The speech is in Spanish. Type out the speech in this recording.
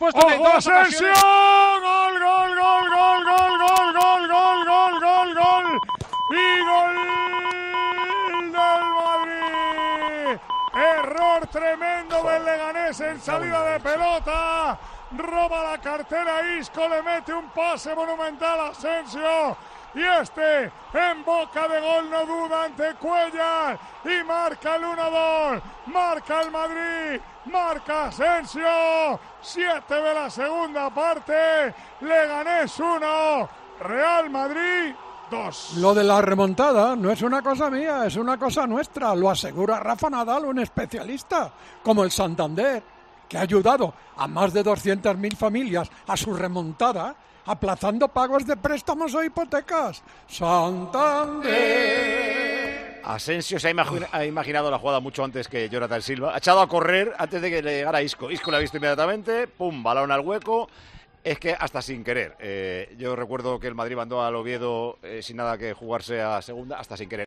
puesto en ¡Ojo, dos Asensio! ocasiones. ¡Gol, gol, gol, gol, gol, gol, gol, gol, gol, gol, gol! ¡Y gol del Madrid! Error tremendo del Leganés en salida de pelota. Roba la cartera Isco, le mete un pase monumental a Asensio. Y este, en boca de gol, no duda ante Cuellar. Y marca el 1-2. Marca el Madrid. Marca Asensio. 7 de la segunda parte. Leganés 1. Real Madrid 2. Lo de la remontada no es una cosa mía, es una cosa nuestra. Lo asegura Rafa Nadal, un especialista, como el Santander, que ha ayudado a más de 200.000 familias a su remontada, aplazando pagos de préstamos o hipotecas. Santander. Asensio se ha imaginado la jugada mucho antes que Jonathan Silva. Ha echado a correr antes de que le llegara Isco. Isco la ha visto inmediatamente. Pum, balón al hueco. Es que hasta sin querer. Yo recuerdo que el Madrid mandó al Oviedo sin nada que jugarse a segunda, hasta sin querer.